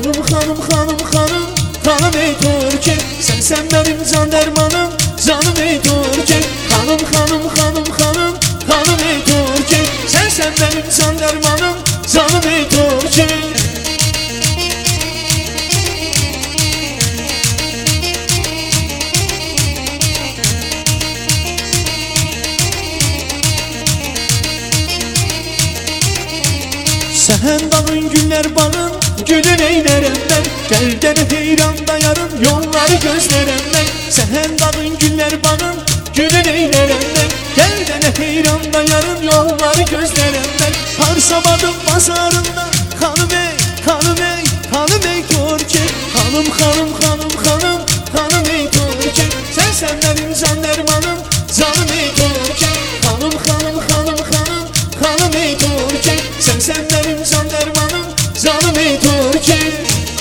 Hanım hanım hanım hanım, hanım ey Türkiye. Sen benim can dermanım, canım ey Türkiye. Hanım hanım hanım hanım, hanım ey Türkiye. Sen benim can dermanım, canım ey Türkiye. Sehen bağın güller bağın, gülün eylerim ben. Gel heyran dayarım, yolları gözlerim ben. Sehen bağın güller bağın, gülün eylerim ben. Gel heyran dayarım, yolları gözlerim ben. Parsamadım pazarında, hanım ey, hanım ey, hanım ey Türkiye. Hanım hanım hanım hanım, hanım ey Türkiye. Sen benim can dermanım, canım ey Türkiye. Hanım hanım hanım hanım, hanım ey Türkiye. Sen benim can dermanım, canım ey Türkiye.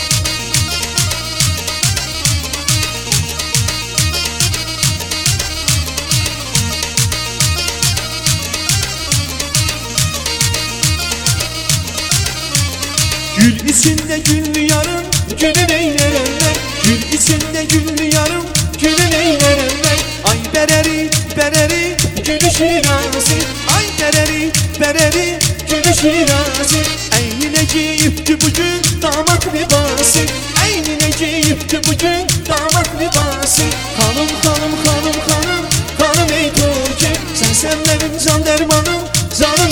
Gül içinde güllü yarım, gülün eylerim ben. Gül içinde güllü yarım, gülün eylerim ben. Ay bereri, bereri, gülü şirazi. Ay bereri, bereri, gülü şirazi. Eynine giyipti bugün damat libası. Eynine giyipti bugün damat libası. Hanım hanım hanım hanım, hanım ey Türkiye. Sen benim can dermanım, canım